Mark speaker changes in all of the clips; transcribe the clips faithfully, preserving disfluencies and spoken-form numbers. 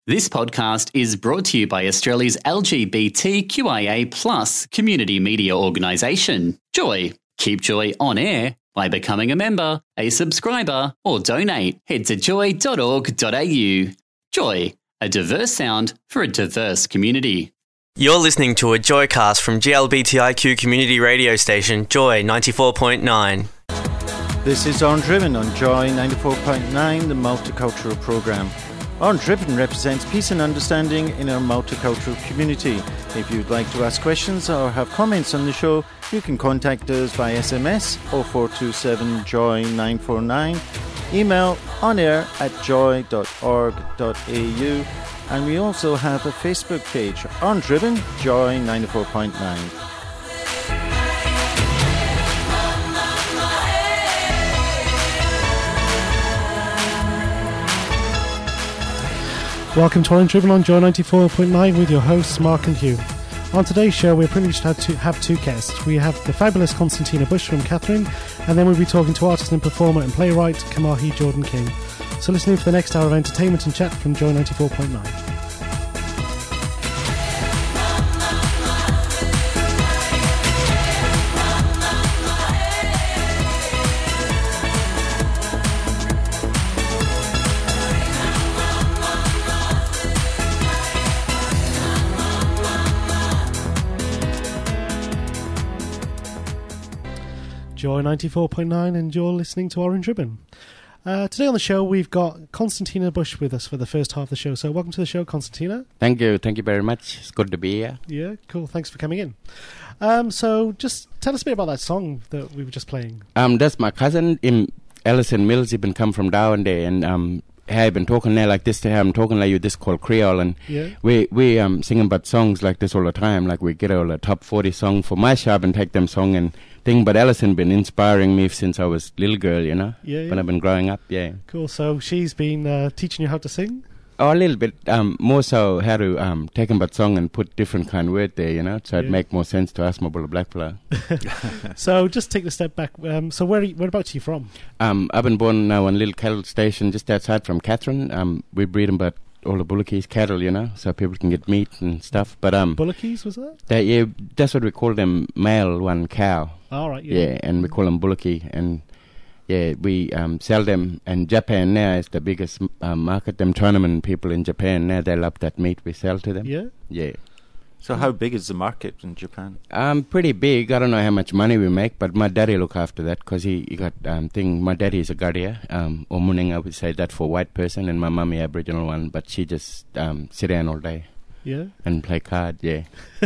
Speaker 1: This podcast is brought to you by Australia's L G B T Q I A plus community media organisation, Joy. Keep Joy on air by becoming a member, a subscriber, or donate. Head to joy dot org dot a u. Joy, a diverse sound for a diverse community.
Speaker 2: You're listening to a Joycast from G L B T I Q community radio station, Joy ninety-four point nine.
Speaker 3: This is On Driven on Joy ninety-four point nine, the multicultural programme. On Driven represents peace and understanding in our multicultural community. If you'd like to ask questions or have comments on the show, you can contact us via S M S oh four two seven joy nine four nine, email onair at joy dot org dot a u, and we also have a Facebook page, On Driven Joy ninety-four point nine.
Speaker 4: Welcome to On Driven on Joy ninety-four point nine with your hosts Mark and Hugh. On today's show, we're privileged to have two, have two guests. We have the fabulous Constantina Bush from Catherine, and then we'll be talking to artist and performer and playwright Kamahi Jordan King. So listen in for the next hour of entertainment and chat from Joy ninety-four point nine. Joy ninety-four point nine, and you're listening to Orange Ribbon. Uh, today on the show, we've got Constantina Bush with us for the first half of the show. So welcome to the show, Constantina.
Speaker 5: Thank you. Thank you very much. It's good to be here.
Speaker 4: Yeah, cool. Thanks for coming in. Um, so just tell us a bit about that song that we were just playing.
Speaker 5: Um, that's my cousin, in Ellison Mills. He been come from down there, and um, I've been talking there like this to him, talking like you, this called Creole, and
Speaker 4: yeah.
Speaker 5: we we um singing about songs like this all the time. Like we get all the top forty song for my shop and take them song and thing. But Ellison been inspiring me since I was little girl, you know.
Speaker 4: Yeah, yeah.
Speaker 5: When I've been growing up, yeah.
Speaker 4: Cool. So she's been uh, teaching you how to sing?
Speaker 5: Oh, a little bit. Um, more so how to um take them about song and put different kind of word there, you know, so
Speaker 4: yeah.
Speaker 5: it'd make more sense to us, my little black fella.
Speaker 4: So just take a step back. Um, so where are you, whereabouts are you from?
Speaker 5: Um, I've been born now on a little cattle station just outside from Catherine. Um, we breed them about all the Bullockys cattle, you know, so people can get meat and stuff. But um,
Speaker 4: Bullockys, was that?
Speaker 5: They, yeah, that's what we call them, male one cow.
Speaker 4: All right, yeah.
Speaker 5: Yeah, and we call them Bullocky, and yeah, we um, sell them. And Japan now is the biggest um, market. Them tournament people in Japan now, they love that meat we sell to them.
Speaker 4: Yeah.
Speaker 5: Yeah.
Speaker 3: So how big is the market in Japan?
Speaker 5: Um, pretty big. I don't know how much money we make, but my daddy look after that because he, he got um thing. My daddy is a Gadia, um, or Muning, I would say that for white person, and my mummy Aboriginal one, but she just um sit down all day.
Speaker 4: Yeah.
Speaker 5: And play card. Yeah.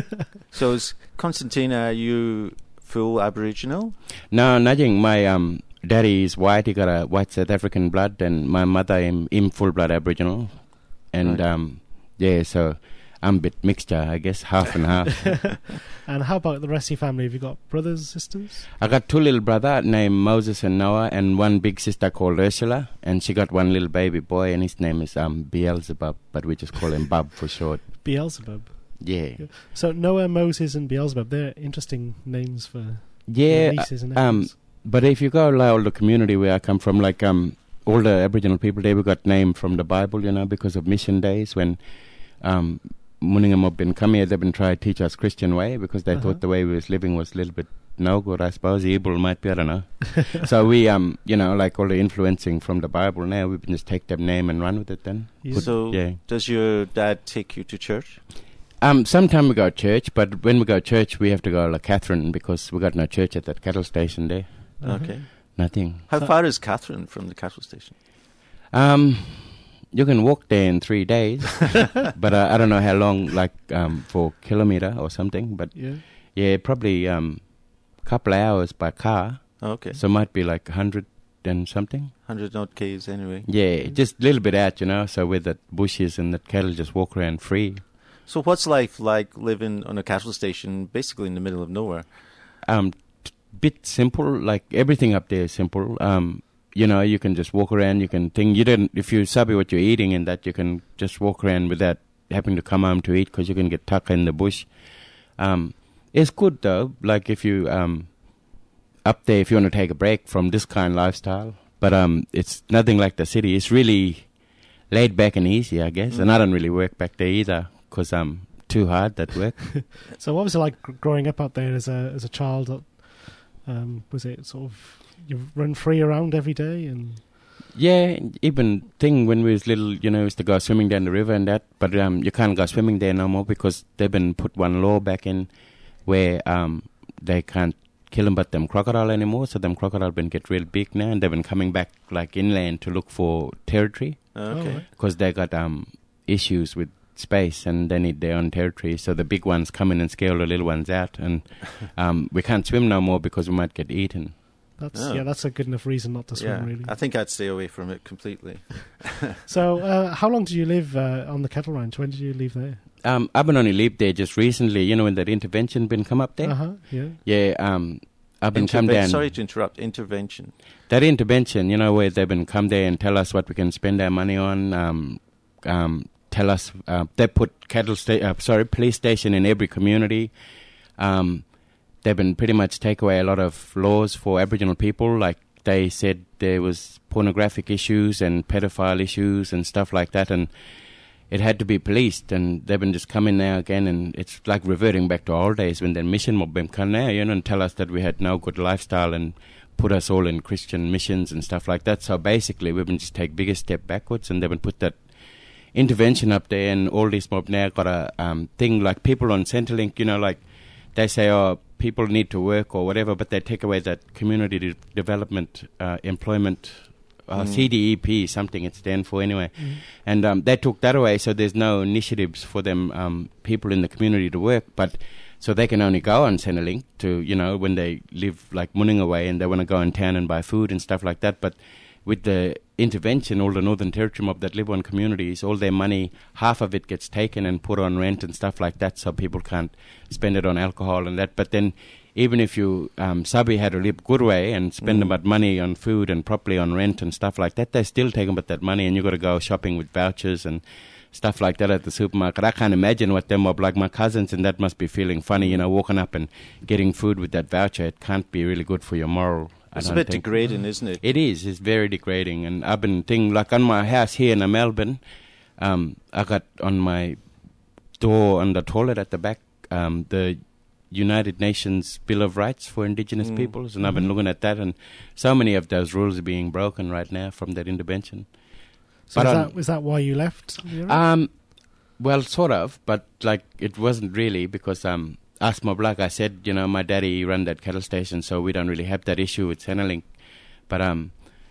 Speaker 3: So is Constantina, are you full Aboriginal?
Speaker 5: No, nothing. My um daddy is white. He got a white South African blood, and my mother am in full blood Aboriginal, and
Speaker 3: right.
Speaker 5: um yeah, so. I'm a bit mixture, I guess, half and half.
Speaker 4: And how about the rest of your family? Have you got brothers, sisters?
Speaker 5: I got two little brothers named Moses and Noah, and one big sister called Ursula, and she got one little baby boy, and his name is um Beelzebub, but we just call him Bub for short.
Speaker 4: Beelzebub.
Speaker 5: Yeah.
Speaker 4: So Noah, Moses, and Beelzebub, they're interesting names for
Speaker 5: yeah,
Speaker 4: nieces and
Speaker 5: um,
Speaker 4: nephews.
Speaker 5: But if you go like all the community where I come from, like um all the Aboriginal people, they got named from the Bible, you know, because of mission days when um. Muningam have been come here, they've been trying to teach us Christian way because they uh-huh. thought the way we was living was a little bit no good, I suppose. Evil might be, I don't know. So we, um, you know, like all the influencing from the Bible now, we can just take that name and run with it then.
Speaker 3: Yeah.
Speaker 5: Put,
Speaker 3: so
Speaker 5: yeah.
Speaker 3: Does your dad take you to church?
Speaker 5: Um, Sometimes we go to church, but when we go to church, we have to go to Catherine because we got no church at that cattle station there.
Speaker 3: Uh-huh. Okay.
Speaker 5: Nothing.
Speaker 3: How so far is Catherine from the cattle station?
Speaker 5: Um... You can walk there in three days, but uh, I don't know how long, like um, for kilometre or something. But
Speaker 4: yeah,
Speaker 5: yeah probably a um, couple of hours by car.
Speaker 3: Okay.
Speaker 5: So it might be like a hundred and something.
Speaker 3: Hundred odd k's anyway.
Speaker 5: Yeah, mm-hmm. Just a little bit out, you know. So where the bushes and the cattle just walk around free.
Speaker 3: So what's life like living on a cattle station, basically in the middle of nowhere?
Speaker 5: Um, t- bit simple. Like everything up there is simple. Um. You know, you can just walk around, you can think, you don't, if you sabi what you're eating and that, you can just walk around without having to come home to eat because you can get tucked in the bush. Um, it's good though, like if you, um, up there, if you want to take a break from this kind of lifestyle, but um, it's nothing like the city. It's really laid back and easy, I guess. Mm. And I don't really work back there either because I'm too hard at work.
Speaker 4: So what was it like growing up out there as a as a child? Um, was it sort of you run free around every day and?
Speaker 5: Yeah, even thing when we was little, you know, used to go swimming down the river and that, but um, you can't go swimming there no more because they've been put one law back in where um, they can't kill them but them crocodile anymore, so them crocodile been get real big now and they've been coming back like inland to look for territory.
Speaker 3: Okay.
Speaker 5: Because they got um, issues with space and they need their own territory, so the big ones come in and scale the little ones out, and um, we can't swim no more because we might get eaten.
Speaker 4: That's oh. yeah, that's a good enough reason not to swim,
Speaker 3: yeah,
Speaker 4: really.
Speaker 3: I think I'd stay away from it completely.
Speaker 4: So, uh, how long did you live uh, on the Kettle Ranch? When did you leave there?
Speaker 5: Um, I've been only lived there just recently. You know, when that intervention been come up there.
Speaker 4: Uh huh. Yeah.
Speaker 5: Yeah. Um, I've been
Speaker 3: Interve-
Speaker 5: come down.
Speaker 3: Sorry to interrupt. Intervention.
Speaker 5: That intervention, you know, where they've been come there and tell us what we can spend our money on. Um, um, tell us uh, they put cattle sta- uh, sorry, police station in every community. Um. They've been pretty much take away a lot of laws for Aboriginal people. Like they said there was pornographic issues and pedophile issues and stuff like that, and it had to be policed. And they've been just coming now again, and it's like reverting back to old days when the mission mob been come now, you know, and tell us that we had no good lifestyle and put us all in Christian missions and stuff like that. So basically, we've been just take bigger step backwards, and they've been put that intervention up there, and all these mob now got a um, thing like people on Centrelink, you know, like they say, oh, people need to work or whatever, but they take away that community de- development uh, employment, uh, mm. C D E P, something it stands for anyway. Mm. And um, they took that away, so there's no initiatives for them, um, people in the community to work, but so they can only go on Centrelink to, you know, when they live like Mooninga way and they want to go in town and buy food and stuff like that. But with the intervention, all the Northern Territory mob that live on communities, all their money, half of it gets taken and put on rent and stuff like that, so people can't spend it on alcohol and that. But then even if you, um, Sabi had to live good way and spend mm. about money on food and properly on rent and stuff like that, they still take about that money, and you got to go shopping with vouchers and stuff like that at the supermarket. I can't imagine what them mob, like my cousins, and that must be feeling funny, you know, walking up and getting food with that voucher. It can't be really good for your moral.
Speaker 3: It's a bit think. degrading, isn't it?
Speaker 5: It is. It's very degrading. And I've been thinking, like on my house here in Melbourne, um, I got on my door on the toilet at the back um, the United Nations Bill of Rights for Indigenous mm. Peoples, and mm-hmm. I've been looking at that, and so many of those rules are being broken right now from that intervention.
Speaker 4: So is that, is that why you left?
Speaker 5: Um, well, sort of, but like it wasn't really because um. Us mob, like I said, you know, my daddy run that cattle station, so we don't really have that issue with Centrelink. But um,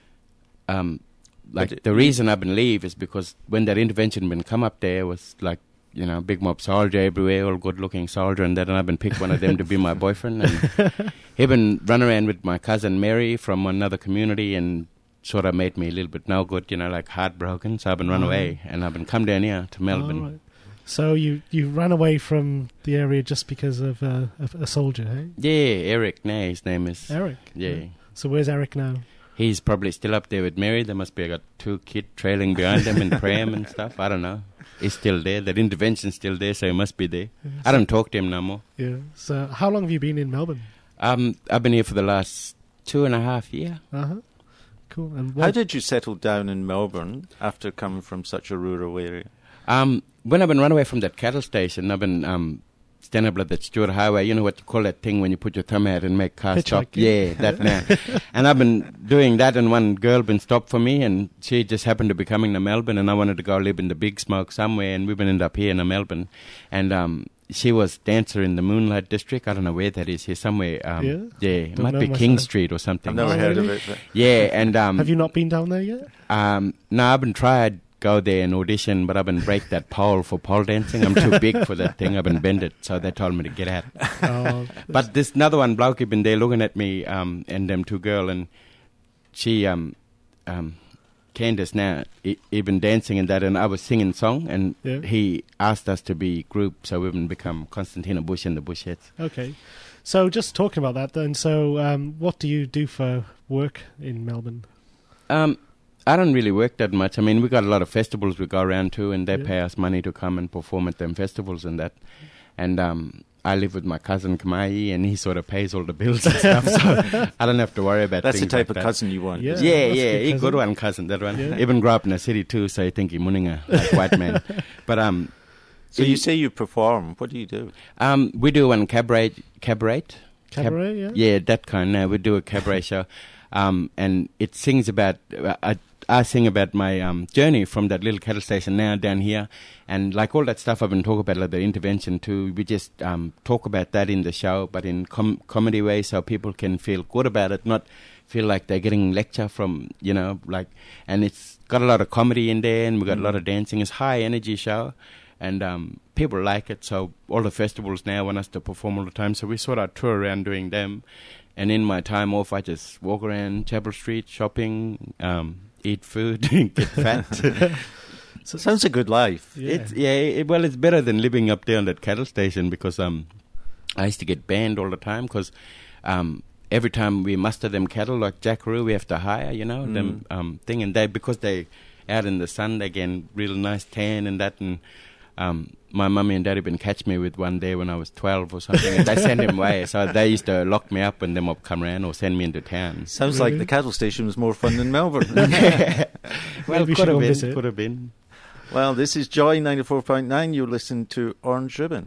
Speaker 5: um, like but the reason I've been leave is because when that intervention been come up there was like, you know, big mob soldier everywhere, all good looking soldier, and then I've been picked one of them to be my boyfriend, and he been run around with my cousin Mary from another community, and sort of made me a little bit no good, you know, like heartbroken. So I've been run oh. away, and I've been come down here to Melbourne.
Speaker 4: Oh, right. So you, you ran away from the area just because of uh, a, a soldier, hey?
Speaker 5: Yeah, Eric now, his name is.
Speaker 4: Eric?
Speaker 5: Yeah. yeah.
Speaker 4: So where's Eric now?
Speaker 5: He's probably still up there with Mary. There must be got two kids trailing behind him in pram and stuff. I don't know. He's still there. That intervention's still there, so he must be there. Yeah, so I don't talk to him no more.
Speaker 4: Yeah. So how long have you been in Melbourne?
Speaker 5: Um, I've been here for the last two and a half year.
Speaker 4: Uh-huh. Cool. And
Speaker 3: how did you settle down in Melbourne after coming from such a rural area?
Speaker 5: Um, when I've been run away from that cattle station, I've been um, standing up at that Stewart Highway. You know what you call that thing when you put your thumb out and make cars stop? Yeah, that now. And I've been doing that, and one girl been stopped for me, and she just happened to be coming to Melbourne, and I wanted to go live in the Big Smoke somewhere, and we've been end up here in Melbourne. And um, she was dancer in the Moonlight District. I don't know where that is here, somewhere. Um,
Speaker 4: yeah,
Speaker 5: yeah, it might be King Street or something.
Speaker 3: I've never oh, heard really? of it. But
Speaker 5: yeah, and um,
Speaker 4: have you not been down there yet?
Speaker 5: Um, no, I've been tried. Go there and audition, but I've been break that pole for pole dancing. I'm too big for that thing. I've been bended, so they told me to get out. Oh, but this another one bloke had been there looking at me, um, and them two girl, and she, um, um, Candace now, he, he been dancing and that, and I was singing song, and yeah. he asked us to be group, so we've been become Constantina Bush and the Bushettes.
Speaker 4: Okay, so just talking about that then. So, um, what do you do for work in Melbourne?
Speaker 5: Um. I don't really work that much. I mean, we got a lot of festivals we go around to, and they
Speaker 4: yeah.
Speaker 5: pay us money to come and perform at them festivals and that. And um, I live with my cousin Kamai, and he sort of pays all the bills and stuff, so I don't have to worry about
Speaker 3: That's
Speaker 5: things
Speaker 3: the type
Speaker 5: like
Speaker 3: of
Speaker 5: that.
Speaker 3: cousin you want.
Speaker 4: Yeah.
Speaker 5: Yeah,
Speaker 4: That's
Speaker 5: yeah,
Speaker 4: a good
Speaker 5: he
Speaker 4: cousin.
Speaker 5: good one cousin, that one.
Speaker 4: Yeah.
Speaker 5: Even grew up in a city too, so I think he muninga, like white man. But um,
Speaker 3: So
Speaker 5: he-
Speaker 3: you say you perform. What do you do?
Speaker 5: um, we do one cabaret, cabaret,
Speaker 4: Cabaret, yeah?
Speaker 5: yeah, that kind. Now we do a cabaret show, um, and it sings about. Uh, I, I sing about my um, journey from that little cattle station now down here, and like all that stuff I've been talking about, like the intervention too. We just um, talk about that in the show, but in com- comedy way, so people can feel good about it, not feel like they're getting lecture from, you know, like. And it's got a lot of comedy in there, and we got a lot of dancing. It's high energy show. And um, people like it, so all the festivals now want us to perform all the time. So we sort of tour around doing them. And in my time off, I just walk around Chapel Street, shopping, um, eat food, get fat.
Speaker 3: So sounds a good life.
Speaker 4: Yeah.
Speaker 5: It's yeah, it, well, it's better than living up there on that cattle station, because um, I used to get banned all the time because um, every time we muster them cattle like Jackaroo, we have to hire, you know,
Speaker 3: Mm.
Speaker 5: them um, thing, and they because they out in the sun, they get real nice tan and that and. Um, my mummy and daddy been catch me with one day when I was twelve or something, and they sent him away. So they used to lock me up when them up come around or send me into town.
Speaker 3: Sounds
Speaker 4: Really?
Speaker 3: like the cattle station was more fun than Melbourne.
Speaker 5: Well,
Speaker 4: Maybe we should
Speaker 5: could
Speaker 4: go
Speaker 5: have been,
Speaker 4: visit.
Speaker 5: could have been.
Speaker 3: Well, this is Joy ninety-four point nine. You listen to Orange Ribbon.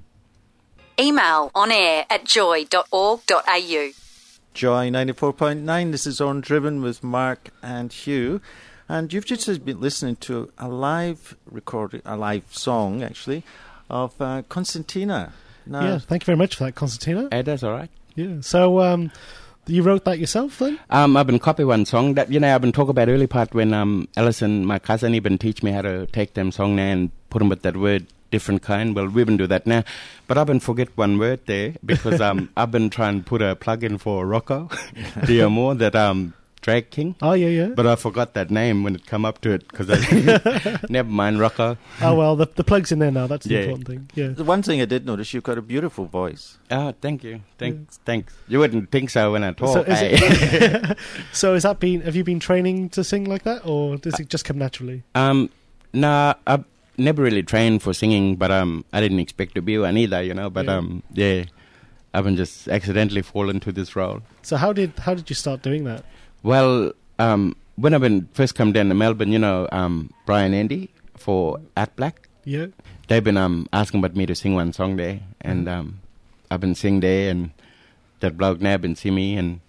Speaker 6: Email on air at joy dot org dot a u.
Speaker 3: Joy ninety-four point nine. This is Orange Ribbon with Mark and Hugh. And you've just been listening to a live recording, a live song, actually, of uh, Constantina. Now,
Speaker 4: Yeah, thank you very much for that, Constantina.
Speaker 5: Hey, that's all right.
Speaker 4: Yeah. So, um, you wrote that yourself then?
Speaker 5: Um, I've been copy one song that, you know, I've been talking about early part when um, Alison, my cousin, he been teach me how to take them song now and put them with that word different kind. Well, we've been do that now. But I've been forget one word there because um, I've been trying to put a plug in for Rocco D'Amore, that um, Drag King.
Speaker 4: Oh, yeah, yeah.
Speaker 5: But I forgot that name when it come up to it because I never mind Rocco.
Speaker 4: Oh, well, the, the plug's in there now. That's the
Speaker 5: Yeah.
Speaker 4: important thing. Yeah.
Speaker 3: the one thing I did notice, you've got a beautiful voice.
Speaker 5: Oh, thank you. Thanks, thanks. You wouldn't think so when I talk.
Speaker 4: So is,
Speaker 5: eh?
Speaker 4: it, so is that been, have you been training to sing like that, or does it just come naturally?
Speaker 5: Um, nah, I've never really trained for singing, but um, I didn't expect to be one either, you know. But
Speaker 4: Yeah.
Speaker 5: um, yeah, I've been just accidentally fallen into this role.
Speaker 4: So how did how did you start doing that?
Speaker 5: Well, um, when I been first come down to Melbourne, you know, um, Brian Andy for Art Black,
Speaker 4: Yeah.
Speaker 5: they've been um asking about me to sing one song there, and um, I've been sing there, and that bloke now been see me, and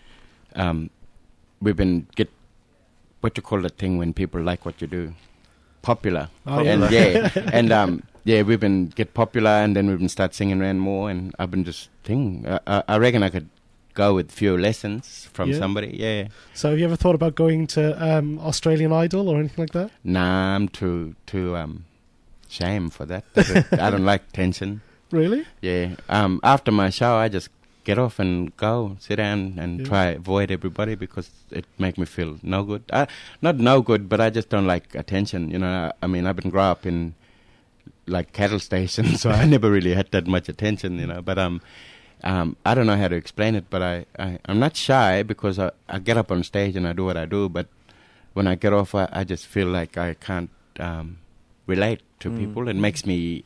Speaker 5: um, we've been get what you call that thing when people like what you do, popular,
Speaker 4: Oh,
Speaker 5: and
Speaker 4: yeah.
Speaker 5: yeah, and um, yeah, we've been get popular, and then we've been start singing around more, and I've been just thinking, I, I, I reckon I could go with few lessons from
Speaker 4: Yeah.
Speaker 5: somebody, yeah.
Speaker 4: So have you ever thought about going to um, Australian Idol or anything like that?
Speaker 5: Nah, I'm too too um shame for that. I don't like tension.
Speaker 4: Really?
Speaker 5: Yeah. Um. After my show, I just get off and go sit down and
Speaker 4: Yeah.
Speaker 5: try avoid everybody because it make me feel no good. I, not no good, but I just don't like attention. You know. I, I mean, I've been grow up in like cattle stations, so I never really had that much attention. You know. But um. Um, I don't know how to explain it, but I, I, I'm not shy because I, I get up on stage and I do what I do, but when I get off, I, I just feel like I can't um, relate to
Speaker 3: Mm.
Speaker 5: people. It makes me,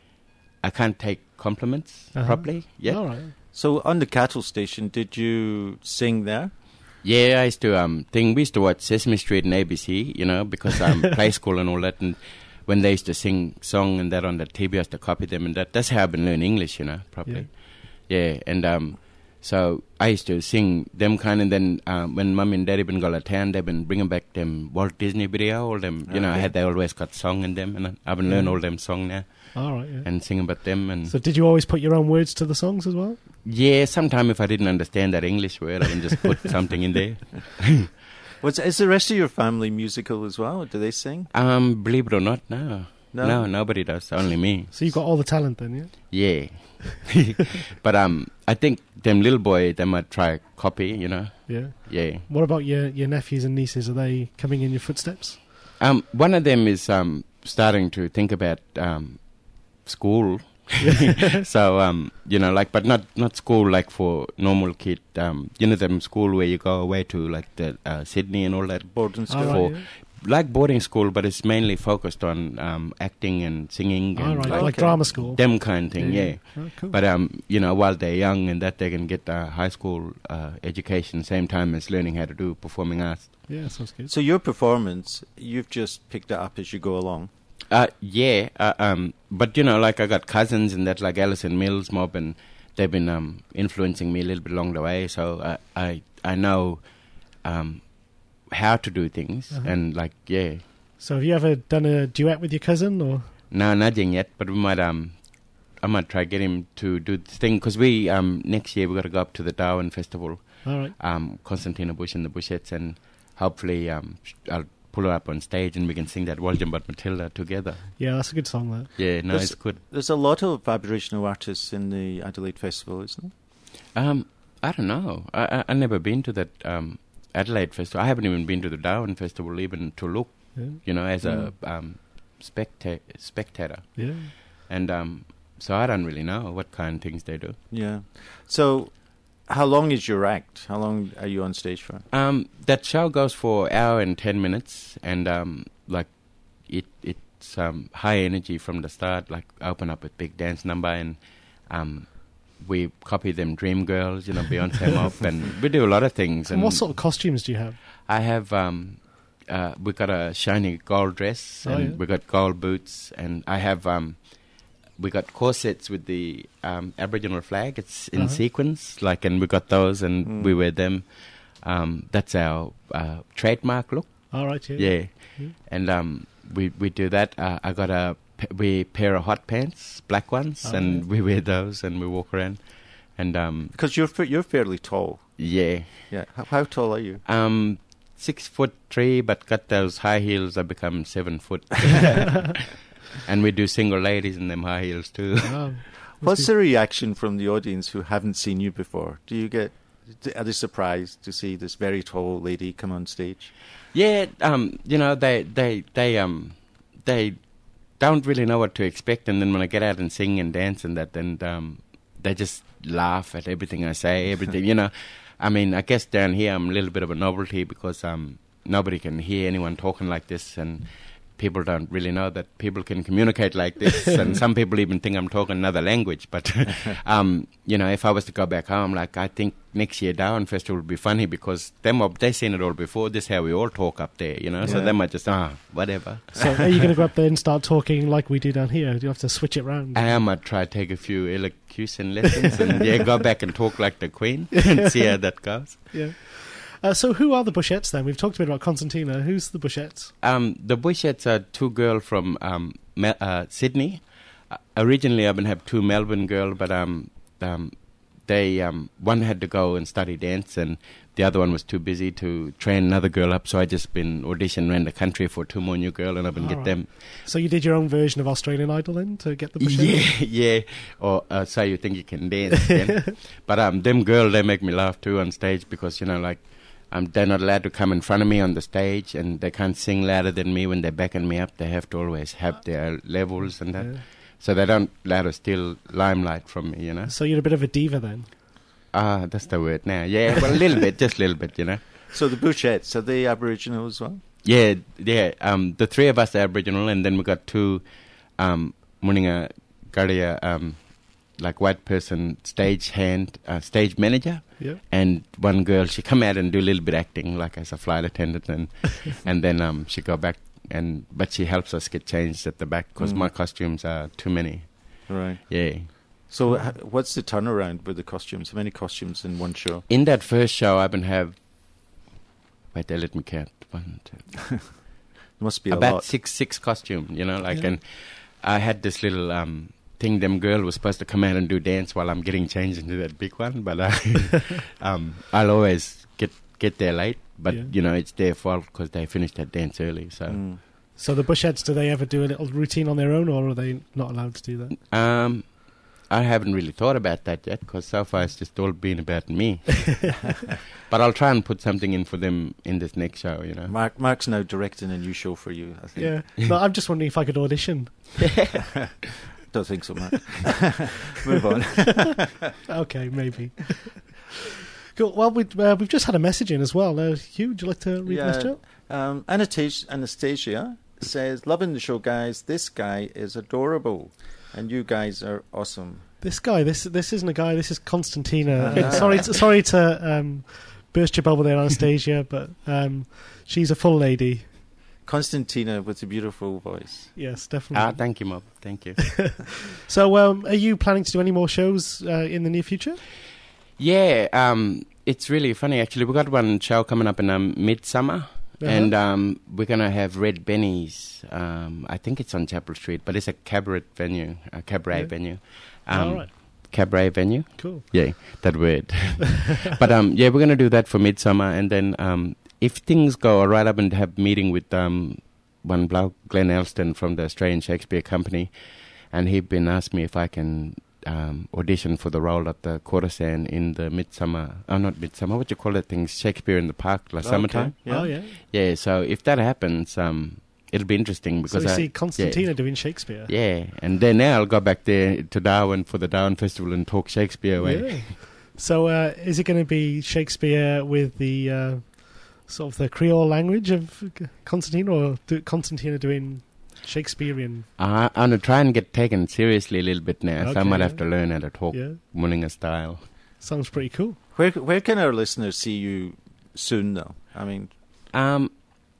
Speaker 5: I can't take compliments
Speaker 4: Uh-huh.
Speaker 5: properly. Yeah.
Speaker 4: All right.
Speaker 3: So on the cattle station, did you sing there?
Speaker 5: Yeah, I used to um think we used to watch Sesame Street and A B C, you know, because um play school and all that, and when they used to sing song and that on the T V, I used to copy them, and that that's how I've been learning English, you know, properly. Yeah, and um, so I used to sing them kind, and then um, when mum and daddy been go to town, they've been bringing back them Walt Disney video, all them, you know, I
Speaker 3: Okay.
Speaker 5: had they always got song in them, and I- I've been
Speaker 4: Yeah.
Speaker 5: learning all them song now
Speaker 4: All right. Yeah.
Speaker 5: and sing about them, and
Speaker 4: So did you always put your own words to the songs as well?
Speaker 5: yeah, sometime if I didn't understand that English word, I can just put something in there.
Speaker 3: Was, is the rest of your family musical as well? Do they sing?
Speaker 5: Um, believe it or not, no.
Speaker 3: No?
Speaker 5: No, nobody does, only me.
Speaker 4: So you've got all the talent then, yeah?
Speaker 5: Yeah. But um, I think them little boy, they might try copy, you know.
Speaker 4: Yeah.
Speaker 5: Yeah.
Speaker 4: What about your, your nephews and nieces? Are they coming in your footsteps?
Speaker 5: Um, one of them is um starting to think about um school. So um, you know, like, but not not school like for normal kid. Um, you know, them school where you go away to like the uh, Sydney and all that.
Speaker 3: Boarding
Speaker 4: All
Speaker 3: school?
Speaker 4: right,
Speaker 5: For
Speaker 4: yeah.
Speaker 5: like boarding school, but it's mainly focused on um, acting and singing.
Speaker 4: Oh,
Speaker 5: and
Speaker 4: right,
Speaker 5: like,
Speaker 4: like
Speaker 3: okay.
Speaker 4: drama school.
Speaker 5: them kind of thing,
Speaker 4: Yeah.
Speaker 5: yeah.
Speaker 4: Oh, cool.
Speaker 5: But um, you know, while they're young and that, they can get a high school uh, education, same time as learning how to do performing arts.
Speaker 4: Yeah, sounds good.
Speaker 3: So your performance, you've just picked it up as you go along.
Speaker 5: Uh, yeah, uh, um, but you know, like I got cousins and that, like Alison Mills Mob, and they've been um, influencing me a little bit along the way. So I I, I know um, how to do things,
Speaker 4: Uh-huh.
Speaker 5: and like yeah,
Speaker 4: So have you ever done a duet with your cousin, or?
Speaker 5: no, nothing yet. But we might um, I might try get him to do this thing because we um next year we got to go up to the Darwin Festival.
Speaker 4: All right.
Speaker 5: Um, Constantina Bush and the Bushettes, and hopefully um, sh- I'll pull her up on stage and we can sing that Waljan But Matilda together.
Speaker 4: Yeah, that's a good song, that.
Speaker 5: Yeah, no,
Speaker 3: There's-
Speaker 5: it's good.
Speaker 3: There's a lot of Aboriginal artists in the Adelaide Festival, isn't there?
Speaker 5: Um, I don't know. I I I've never been to that um, Adelaide Festival. I haven't even been to the Darwin Festival even to look.
Speaker 4: Yeah.
Speaker 5: You know, as
Speaker 3: Mm.
Speaker 5: a um, specta- spectator,
Speaker 4: Yeah.
Speaker 5: and um, so I don't really know what kind of things they do.
Speaker 3: Yeah. So how long is your act? How long are you on stage for?
Speaker 5: Um, that show goes for an hour and ten minutes, and um, like it it's um, high energy from the start. Like open up with big dance number, and um, we copy them Dream Girls, you know, Beyonce Mob, and we do a lot of things.
Speaker 4: And what sort of costumes do you have?
Speaker 5: I have um, uh, we got a shiny gold dress,
Speaker 4: Oh,
Speaker 5: and
Speaker 4: yeah.
Speaker 5: we got gold boots, and I have um, we got corsets with the um, Aboriginal flag. It's in
Speaker 4: Uh-huh.
Speaker 5: sequins, like, and we got those, and
Speaker 3: Mm.
Speaker 5: we wear them. Um, that's our uh, trademark look.
Speaker 4: All right, yeah.
Speaker 5: Yeah,
Speaker 4: Yeah.
Speaker 5: and um, we we do that. Uh, I got a p- we pair of hot pants, black ones,
Speaker 4: Oh,
Speaker 5: and
Speaker 4: yeah.
Speaker 5: we wear those, and we walk around, and um,
Speaker 3: Because you're fa- you're fairly tall.
Speaker 5: yeah,
Speaker 3: Yeah. How, how tall are you?
Speaker 5: um, six foot three, but got those high heels. I become seven foot, and we do single ladies in them high heels too.
Speaker 4: Oh,
Speaker 3: What's
Speaker 4: must
Speaker 3: the reaction from the audience who haven't seen you before? Do you get are they surprised to see this very tall lady come on stage?
Speaker 5: Yeah, um, you know, they they they um they don't really know what to expect, and then when I get out and sing and dance and that, then um they just laugh at everything I say, everything. You know, I mean, I guess down here I'm a little bit of a novelty because um nobody can hear anyone talking like this, and people don't really know that people can communicate like this, and some people even think I'm talking another language. But um, you know, if I was to go back home, like I think next year Darwin Festival would be funny because them up they seen it all before. This is how we all talk up there, you know. So
Speaker 3: Yeah.
Speaker 5: they might just ah whatever.
Speaker 4: So are you going to go up there and start talking like we do down here? Do you have to switch it round?
Speaker 5: I might try to take a few elocution lessons and yeah, go back and talk like the Queen and see how that goes.
Speaker 4: Yeah. Uh, so who are the Bushettes then? We've talked a bit about Constantina. Who's the Bushettes?
Speaker 5: Um, the Bushettes are two girls from um, Mel- uh, Sydney. Uh, originally, I've been have two Melbourne girls, but um, um, they um, one had to go and study dance, and the other one was too busy to train another girl up. So I just been auditioning around the country for two more new girls, and I've been
Speaker 4: All
Speaker 5: get
Speaker 4: right.
Speaker 5: them.
Speaker 4: So you did your own version of Australian Idol then to get the Bushettes?
Speaker 5: Yeah, yeah. Or uh, so you think you can dance? Then. But um, them girls, they make me laugh too on stage because you know, like. Um, they're not allowed to come in front of me on the stage, and they can't sing louder than me when they're backing me up. They have to always have their levels and that.
Speaker 4: Yeah.
Speaker 5: So they don't allow to steal limelight from me, you know.
Speaker 4: So you're a bit of a diva then?
Speaker 5: Ah, that's the word now. Yeah, well, a little bit, just a little bit, you know.
Speaker 3: So the Bushettes, are they Aboriginal as well?
Speaker 5: Yeah, yeah. Um, the three of us are Aboriginal, and then we got two um, Muninga Garia, um, like white person stage hand, uh, stage manager.
Speaker 4: Yeah.
Speaker 5: And one girl, she come out and do a little bit acting, like as a flight attendant, and and then um, she go back, and but she helps us get changed at the back because
Speaker 3: Mm.
Speaker 5: my costumes are too many.
Speaker 3: Right.
Speaker 5: Yeah.
Speaker 3: So h- what's the turnaround with the costumes? How many costumes in one show?
Speaker 5: In that first show, I've been have. Wait, there, let me count. One, two.
Speaker 3: There must be a
Speaker 5: About
Speaker 3: lot.
Speaker 5: six six costumes, you know, like,
Speaker 4: Yeah.
Speaker 5: and I had this little um, thing. Them girl was supposed to come out and do dance while I'm getting changed into that big one, but I, um, I'll always get get there late. But
Speaker 4: Yeah.
Speaker 5: you know, it's their fault because they finished that dance early. So,
Speaker 3: Mm.
Speaker 4: So the Bushettes, do they ever do a little routine on their own, or are they not allowed to do that?
Speaker 5: um, I haven't really thought about that yet because so far it's just all been about me. But I'll try and put something in for them in this next show. You know.
Speaker 3: Mark, Mark's now directing a new show for you, I think.
Speaker 4: Yeah. No, I'm just wondering if I could audition.
Speaker 3: Don't think so, Mark. Move on.
Speaker 4: Okay, maybe. Cool. Well, we, uh, we've just had a message in as well. Uh, Hugh, would you like to read
Speaker 3: Yeah.
Speaker 4: the message out?
Speaker 3: Um, Anastasia, Anastasia says, loving the show, guys. This guy is adorable. And you guys are awesome.
Speaker 4: This guy, this this isn't a guy, this is Constantina. Uh, sorry to, sorry to um, burst your bubble there, Anastasia, but um, she's a full lady.
Speaker 3: Constantina with a beautiful voice.
Speaker 4: Yes, definitely.
Speaker 5: Ah, thank you, Mob. Thank you.
Speaker 4: So, um, are you planning to do any more shows uh, in the near future?
Speaker 5: Yeah, um, it's really funny, actually. We've got one show coming up in um, midsummer.
Speaker 4: Uh-huh.
Speaker 5: And um, we're going to have Red Benny's. Um, I think it's on Chapel Street, but it's a cabaret venue, a cabaret
Speaker 4: Yeah.
Speaker 5: venue. Um,
Speaker 4: All right.
Speaker 5: Cabaret venue.
Speaker 4: Cool.
Speaker 5: Yeah, that word. But um, yeah, we're going to do that for midsummer. And then um, if things go all right, I'm going to have a meeting with um, one bloke, Glenn Elston from the Australian Shakespeare Company. And he'd been asked me if I can um, audition for the role of the courtesan in the midsummer, oh, not midsummer, what do you call it, things, Shakespeare in the Park, like
Speaker 3: Okay,
Speaker 5: summertime.
Speaker 3: yeah.
Speaker 4: Oh, yeah.
Speaker 5: Yeah, so if that happens, um, it'll be interesting
Speaker 4: So
Speaker 5: because
Speaker 4: we
Speaker 5: I
Speaker 4: see Constantina
Speaker 5: yeah,
Speaker 4: doing Shakespeare.
Speaker 5: yeah, and then now I'll go back there to Darwin for the Darwin Festival and talk Shakespeare away.
Speaker 4: Yeah. So, uh, is it going to be Shakespeare with the uh, sort of the Creole language of Constantina, or do Constantina doing Shakespearean?
Speaker 5: Uh, I'm gonna try and get taken seriously a little bit now, so I
Speaker 4: Okay,
Speaker 5: might
Speaker 4: yeah.
Speaker 5: have to learn how to talk
Speaker 4: Yeah,
Speaker 5: Munninga style.
Speaker 4: sounds pretty cool.
Speaker 3: Where where can our listeners see you soon, though? I mean,
Speaker 5: Um,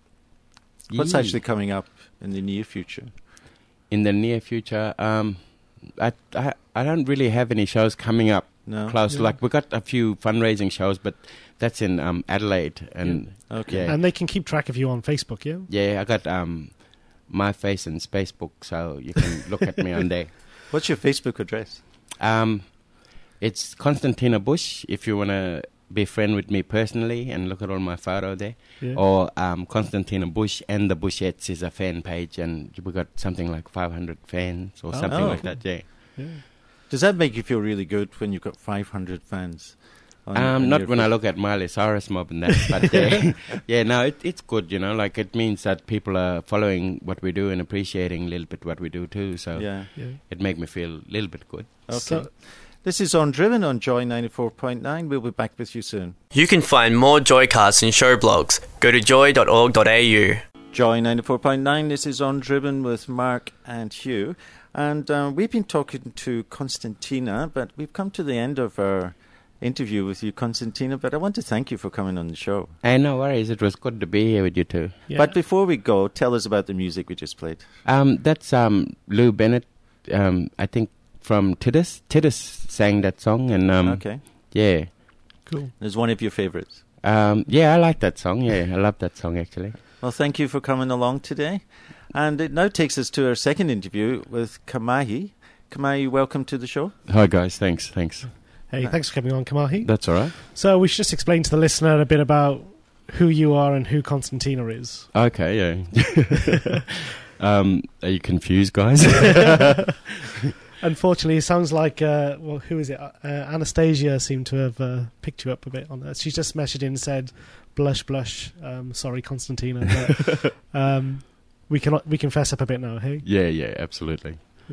Speaker 3: what's
Speaker 5: yeah.
Speaker 3: actually coming up in the near future?
Speaker 5: in the near future? Um, I, I I don't really have any shows coming up
Speaker 3: No?
Speaker 5: close.
Speaker 4: Yeah.
Speaker 5: Like we got a few fundraising shows, but that's in um, Adelaide, and
Speaker 3: Okay.
Speaker 5: yeah.
Speaker 4: And they can keep track of you on Facebook, yeah?
Speaker 5: yeah, I got um, my face in Facebook, so you can look at me on there.
Speaker 3: What's your Facebook address?
Speaker 5: Um, it's Constantina Bush, if you want to be friend with me personally and look at all my photo there.
Speaker 4: Yeah.
Speaker 5: Or um, Constantina Bush and the Bushettes is a fan page, and we got something like five hundred fans or
Speaker 4: Oh,
Speaker 5: something
Speaker 3: oh.
Speaker 5: like that, yeah.
Speaker 4: Yeah.
Speaker 3: Does that make you feel really good when you've got five hundred fans? on-
Speaker 5: Um,
Speaker 3: on
Speaker 5: not
Speaker 3: your
Speaker 5: when I
Speaker 3: Face-
Speaker 5: look at Miley Cyrus mob and that, but yeah, yeah, no, it, it's good, you know, like it means that people are following what we do and appreciating a little bit what we do too, so
Speaker 3: Yeah.
Speaker 4: Yeah.
Speaker 5: it make me feel a little bit good.
Speaker 3: Okay.
Speaker 4: So-
Speaker 3: This is On Driven on Joy ninety-four point nine. We'll be back with you soon.
Speaker 2: You can find more Joycasts and show blogs. Go to joy dot org dot a u.
Speaker 3: Joy ninety-four point nine. This is On Driven with Mark and Hugh. And uh, we've been talking to Constantina, but we've come to the end of our interview with you, Constantina. But I want to thank you for coming on the show.
Speaker 5: And no worries, it was good to be here with you too.
Speaker 4: Yeah.
Speaker 3: But before we go, tell us about the music we just played.
Speaker 5: Um, that's um, Lou Bennett, um, I think from Titus. Titus sang that song, and um,
Speaker 3: Okay.
Speaker 5: yeah.
Speaker 4: Cool.
Speaker 3: It's one of your favorites.
Speaker 5: Um, yeah, I like that song, yeah, I love that song actually.
Speaker 3: Well, thank you for coming along today. And it now takes us to our second interview with Kamahi. Kamahi, welcome to the show.
Speaker 5: Hi guys, thanks, thanks.
Speaker 4: Hey, thanks for coming on, Kamahi.
Speaker 5: That's all right.
Speaker 4: So we should just explain to the listener a bit about who you are and who Constantina is.
Speaker 5: Okay, yeah. um, are you confused, guys?
Speaker 4: Unfortunately, it sounds like, uh, well, who is it? Uh, Anastasia seemed to have uh, picked you up a bit on that. She just messaged in and said, blush, blush. Um, sorry, Constantina. But, um, we can we can fess up a bit now, hey?
Speaker 5: yeah, yeah, absolutely.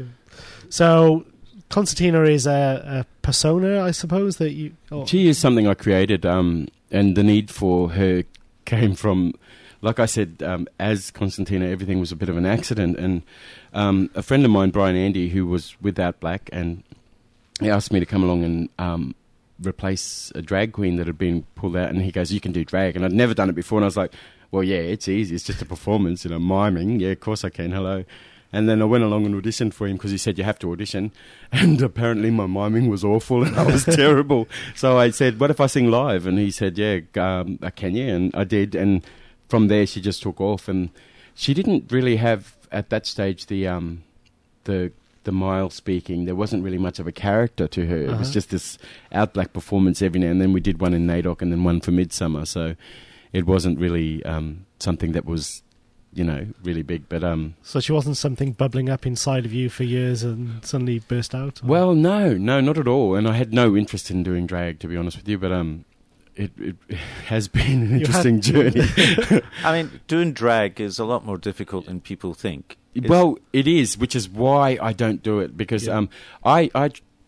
Speaker 4: So, Constantina is a, a persona, I suppose, that you... Oh,
Speaker 5: She is something I created, um, and the need for her came from, like I said, um, as Constantina, everything was a bit of an accident. And um, a friend of mine, Brian Andy, who was without Black, and he asked me to come along and um, replace a drag queen that had been pulled out. And he goes, "You can do drag." And I'd never done it before. And I was like, well, yeah, it's easy. It's just a performance, you know, miming. Yeah, of course I can. Hello. And then I went along and auditioned for him because he said you have to audition. And apparently my miming was awful and I was terrible. So I said, what if I sing live? And he said, yeah, um, I can, yeah. And I did. And from there she just took off. And she didn't really have, at that stage, the um, the the mile speaking. There wasn't really much of a character to her.
Speaker 4: Uh-huh.
Speaker 5: It was just this out black performance every now and then. We did one in Nadok and then one for Midsummer. So it wasn't really um, something that was, you know, really big. But um,
Speaker 4: so she wasn't something bubbling up inside of you for years and suddenly burst out? Or?
Speaker 5: well, no, no, not at all. And I had no interest in doing drag, to be honest with you. But um, it, it has been an
Speaker 4: You had-
Speaker 5: interesting journey.
Speaker 3: I mean, doing drag is a lot more difficult than people think. It's-
Speaker 5: Well, it is, which is why I don't do it. Because
Speaker 4: Yeah.
Speaker 5: um, I, I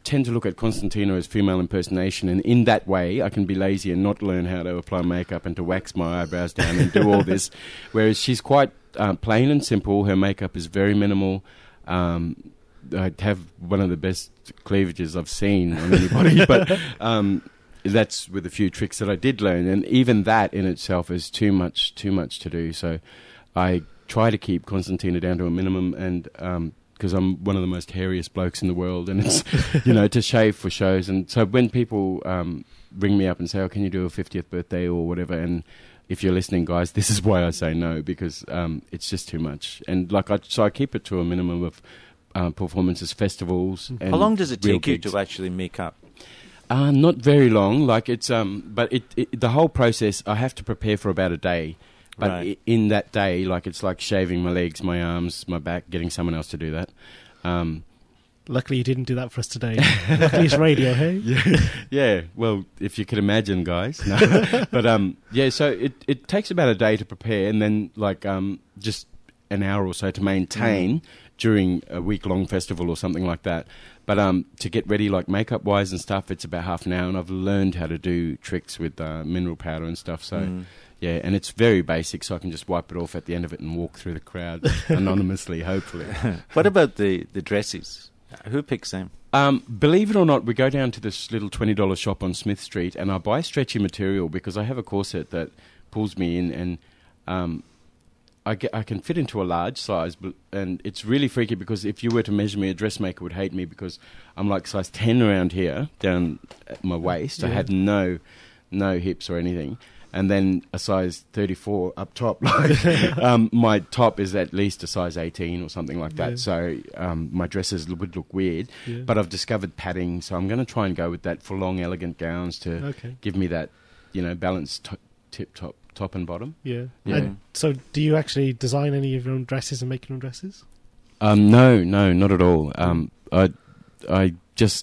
Speaker 5: tend to look at Constantina as female impersonation, and in that way I can be lazy and not learn how to apply makeup and to wax my eyebrows down and do all this, whereas she's quite uh, plain and simple. Her makeup is very minimal. Um, I have one of the best cleavages I've seen on anybody, but um, that's with a few tricks that I did learn, and even that in itself is too much, too much to do. So I try to keep Constantina down to a minimum, and um, because I'm one of the most hairiest blokes in the world, and it's, you know, to shave for shows. And so when people um, ring me up and say, oh, can you do a fiftieth birthday or whatever, and if you're listening, guys, this is why I say no, because um, it's just too much. And like I, so I keep it to a minimum of uh, performances, festivals. And
Speaker 3: how long does it take you
Speaker 5: gigs.
Speaker 3: to actually make up?
Speaker 5: Uh, not very long. Like it's um, but it, it the whole process I have to prepare for about a day. But
Speaker 3: Right.
Speaker 5: I- in that day, like it's like shaving my legs, my arms, my back, getting someone else to do that. Um,
Speaker 4: Luckily, you didn't do that for us today. Luckily, it's radio, hey?
Speaker 5: yeah, yeah. Well, if you could imagine, guys. No. But um, yeah. So it, it takes about a day to prepare, and then like um, just an hour or so to maintain mm. during a week long festival or something like that. But um, to get ready, like makeup wise and stuff, it's about half an hour, and I've learned how to do tricks with uh, mineral powder and stuff. So. Mm. Yeah, and it's very basic, so I can just wipe it off at the end of it and walk through the crowd anonymously, hopefully.
Speaker 3: What about the, the dresses? Who picks them?
Speaker 5: Um, believe it or not, we go down to this little twenty dollars shop on Smith Street, and I buy stretchy material because I have a corset that pulls me in, and um, I, get, I can fit into a large size, but, and it's really freaky because if you were to measure me, a dressmaker would hate me because I'm like size ten around here, down at my waist. Yeah. I have no, no hips or anything. And then a size thirty-four up top. Like, um, my top is at least a size eighteen or something like that. Yeah. So um, my dresses would look weird. Yeah. But I've discovered padding, so I'm going to try and go with that for long, elegant gowns to okay. give me that, you know, balanced t- tip top, top and bottom.
Speaker 4: Yeah. yeah. And so, do you actually design any of your own dresses and make your own dresses?
Speaker 5: Um, no, no, not at all. Um, I, I just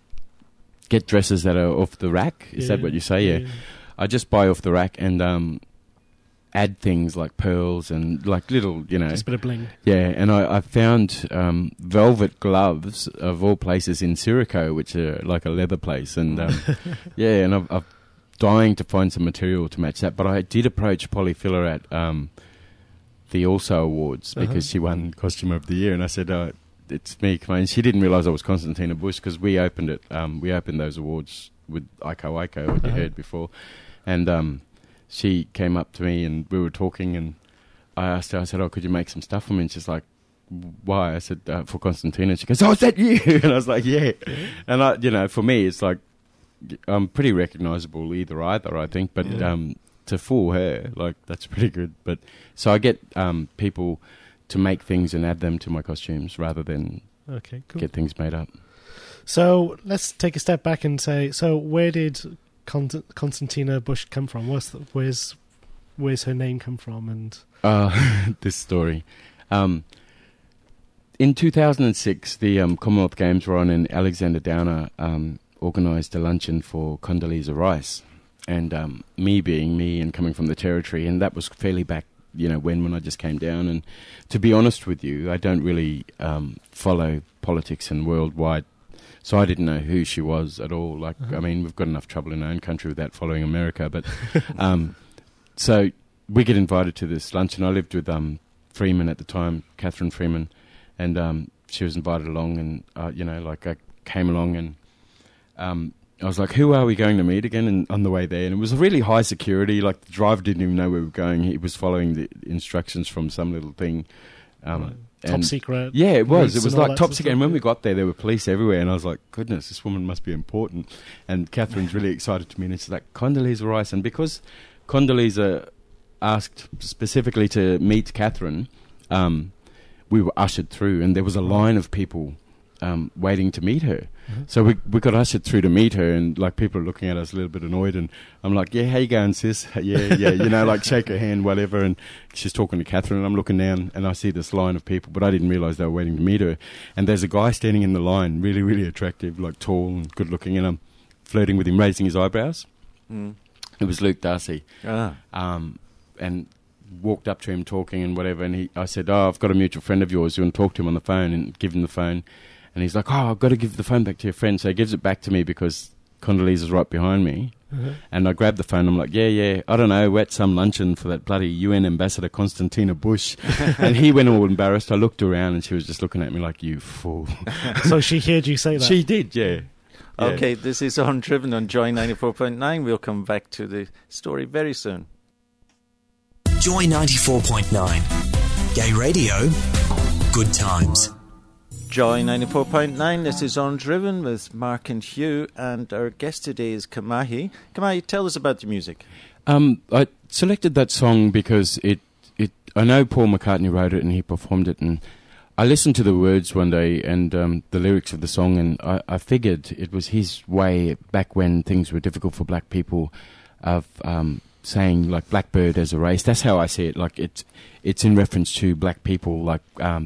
Speaker 5: get dresses that are off the rack. Is
Speaker 4: yeah.
Speaker 5: that what you say? Yeah. yeah. I just buy off the rack and um, add things like pearls and like little, you know.
Speaker 4: Just a bit of bling.
Speaker 5: Yeah, and I, I found um, velvet gloves of all places in Sirico, which are like a leather place. And um, yeah, and I'm, I'm dying to find some material to match that. But I did approach Polly Filler at um, the Also Awards because uh-huh. she won Costume of the Year. And I said, oh, it's me. And she didn't realise I was Constantina Bush because we opened it. Um, we opened those awards with Iko Iko, what you uh-huh. heard before. And um, she came up to me and we were talking and I asked her, I said, oh, could you make some stuff for me? And she's like, why? I said, uh, for Constantina. And she goes, oh, is that you? And I was like, yeah. And, I, you know, for me, it's like, I'm pretty recognisable either, either, I think. But yeah. um, to fool her, like, that's pretty good. But so I get um, people to make things and add them to my costumes rather than
Speaker 4: okay, cool.
Speaker 5: get things made up.
Speaker 4: So let's take a step back and say, so where did Con- Constantina Bush come from? What's the, where's where's her name come from? And
Speaker 5: uh, this story. Um, in two thousand six, the um, Commonwealth Games were on, and Alexander Downer um, organised a luncheon for Condoleezza Rice. And um, me being me and coming from the Territory, and that was fairly back, you know, when, when I just came down. And to be honest with you, I don't really um, follow politics and worldwide. So I didn't know who she was at all. Like, uh-huh. I mean, we've got enough trouble in our own country without following America. But um, so we get invited to this luncheon. I lived with um, Freeman at the time, Catherine Freeman, and um, she was invited along. And uh, you know, like I came along, and um, I was like, "Who are we going to meet again?" And on the way there, and it was really high security. Like the driver didn't even know where we were going. He was following the instructions from some little thing. Um,
Speaker 4: right. Top
Speaker 5: and
Speaker 4: secret.
Speaker 5: Yeah, it was. It was like top
Speaker 4: secret.
Speaker 5: secret. And when we got there, there were police everywhere. And I was like, goodness, this woman must be important. And Catherine's really excited to me. And she's like, Condoleezza Rice. And because Condoleezza asked specifically to meet Catherine, um, we were ushered through. And there was a line of people um, waiting to meet her. Mm-hmm. So we we got ushered through to meet her. And like people are looking at us a little bit annoyed. And I'm like, yeah, how you going, sis? Yeah, yeah. You know, like shake her hand, whatever. And she's talking to Catherine, and I'm looking down, and I see this line of people, but I didn't realise they were waiting to meet her. And there's a guy standing in the line, really, really attractive, like tall and good-looking, and I'm flirting with him, raising his eyebrows. Mm. It was Luke Darcy.
Speaker 3: Ah.
Speaker 5: Um, and walked up to him talking and whatever, and he, I said, oh, I've got a mutual friend of yours. You want to talk to him on the phone? And give him the phone. And he's like, oh, I've got to give the phone back to your friend. So he gives it back to me because Condoleezza's right behind me. Uh-huh. And I grab the phone. I'm like, yeah, yeah, I don't know, we're at some luncheon for that bloody U N Ambassador Constantina Bush. And he went all embarrassed. I looked around and she was just looking at me like, you fool.
Speaker 4: So she heard you say that?
Speaker 5: She did, yeah. yeah.
Speaker 3: Okay, this is On Driven on Joy ninety-four point nine. We'll come back to the story very soon.
Speaker 7: Joy ninety-four point nine. Gay radio. Good times.
Speaker 3: Joy ninety-four point nine, this is On Driven with Mark and Hugh, and our guest today is Kamahi. Kamahi, tell us about the music.
Speaker 5: Um, I selected that song because it, it. I know Paul McCartney wrote it and he performed it, and I listened to the words one day and um, the lyrics of the song, and I, I figured it was his way back when things were difficult for black people of um, saying like Blackbird as a race. That's how I see it. Like it's it's in reference to black people, like. Um,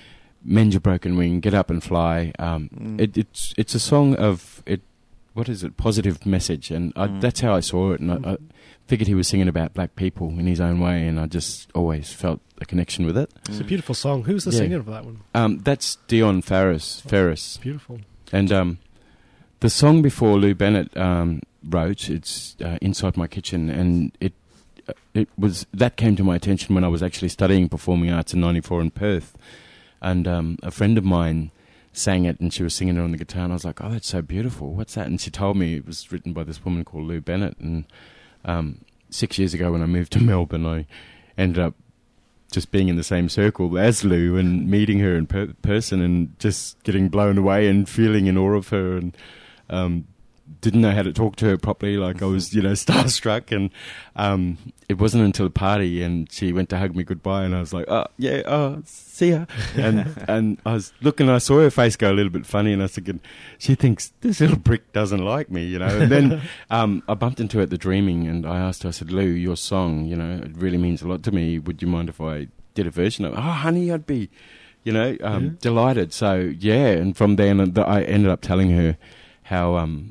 Speaker 5: Mend your broken wing, get up and fly. Um, mm. it, it's it's a song of it. What is it? Positive message, and I, mm. that's how I saw it. And I, I figured he was singing about black people in his own way, and I just always felt a connection with it.
Speaker 4: It's mm. a beautiful song. Who's the yeah. singer of that one?
Speaker 5: Um, that's Dion Ferris.
Speaker 4: Oh,
Speaker 5: Ferris.
Speaker 4: Beautiful.
Speaker 5: And um, the song before Lou Bennett um, wrote, it's uh, Inside My Kitchen, and it uh, it was that came to my attention when I was actually studying performing arts in ninety-four in Perth. And um, a friend of mine sang it, and she was singing it on the guitar, and I was like, oh, that's so beautiful. What's that? And she told me it was written by this woman called Lou Bennett. And um, six years ago when I moved to Melbourne, I ended up just being in the same circle as Lou and meeting her in per- person and just getting blown away and feeling in awe of her, and um, didn't know how to talk to her properly. Like I was, you know, starstruck. And um, it wasn't until a party and she went to hug me goodbye, and I was like, oh, yeah, oh, see ya. And and I was looking, I saw her face go a little bit funny, and I was thinking, she thinks this little brick doesn't like me, you know. And then um, I bumped into her at the Dreaming, and I asked her, I said, Lou, your song, you know, it really means a lot to me. Would you mind if I did a version of it? Oh, honey, I'd be, you know, um, yeah. delighted. So, yeah, and from then I ended up telling her how... Um,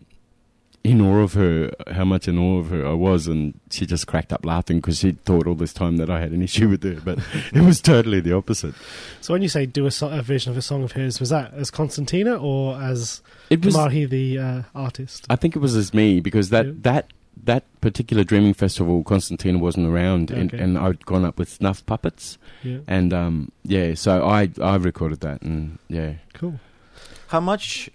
Speaker 5: in awe of her, how much in awe of her I was, and she just cracked up laughing because she thought all this time that I had an issue with her, but it was totally the opposite.
Speaker 4: So when you say do a, so- a version of a song of hers, was that as Constantina or as
Speaker 5: it was,
Speaker 4: Kamahi the uh, artist?
Speaker 5: I think it was as me, because that,
Speaker 4: yeah.
Speaker 5: that that particular Dreaming Festival, Constantina wasn't around,
Speaker 4: okay.
Speaker 5: and, and I'd gone up with Snuff Puppets,
Speaker 4: yeah.
Speaker 5: and um, yeah, so I I recorded that, and yeah.
Speaker 4: Cool.
Speaker 3: How much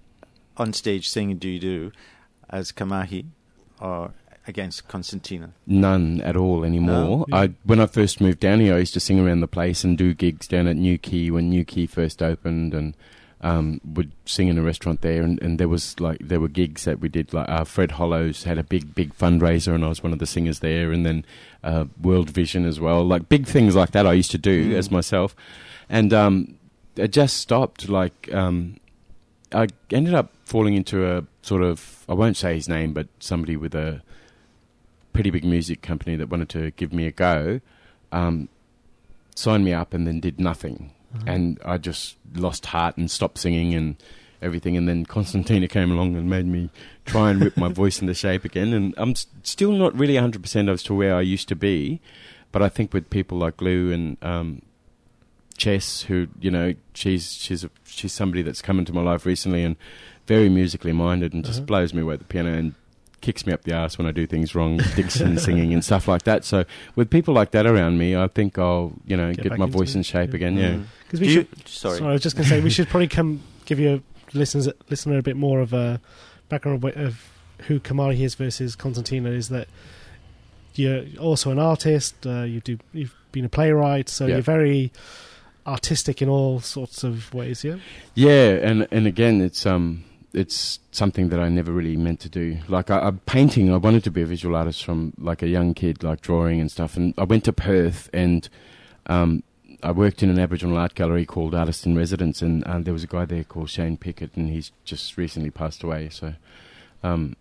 Speaker 3: on stage singing do you do as Kamahi or against Constantina?
Speaker 5: None at all anymore.
Speaker 4: No? Yeah.
Speaker 5: I when I first moved down here, I used to sing around the place and do gigs down at New Quay when New Quay first opened, and um, would sing in a restaurant there. And, and there was like there were gigs that we did. Like uh, Fred Hollows had a big big fundraiser, and I was one of the singers there. And then uh, World Vision as well, like big things like that. I used to do mm. as myself, and um, it just stopped. Like um, I ended up falling into a sort of, I won't say his name, but somebody with a pretty big music company that wanted to give me a go, um, signed me up and then did nothing. Uh-huh. And I just lost heart and stopped singing and everything. And then Constantina came along and made me try and whip my voice into shape again. And I'm s- still not really one hundred percent as to where I used to be. But I think with people like Lou and um, Chess, who, you know, she's she's a, she's somebody that's come into my life recently and very musically minded, and just uh-huh. blows me away at the piano and kicks me up the arse when I do things wrong, diction, singing and stuff like that. So with people like that around me, I think I'll, you know, get, get my voice in shape yeah. again. Yeah.
Speaker 4: Because we
Speaker 3: do
Speaker 4: should.
Speaker 3: You, sorry.
Speaker 4: sorry, I was just going to say we should probably come give you a listeners listener a bit more of a background of, of who Kamahi is versus Constantina. Is that you're also an artist? Uh, you do. You've been a playwright, so yeah. you're very artistic in all sorts of ways. Yeah. Yeah,
Speaker 5: and and again, it's um. it's something that I never really meant to do. Like, I, I painting, I wanted to be a visual artist from, like, a young kid, like, drawing and stuff. And I went to Perth, and um, I worked in an Aboriginal art gallery called Artist in Residence, and uh, there was a guy there called Shane Pickett, and he's just recently passed away. So um,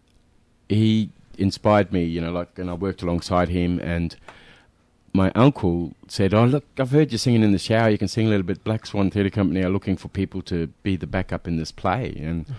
Speaker 5: he inspired me, you know, like, and I worked alongside him, and my uncle said, oh, look, I've heard you singing in the shower. You can sing a little bit. Black Swan Theatre Company are looking for people to be the backup in this play. And mm-hmm.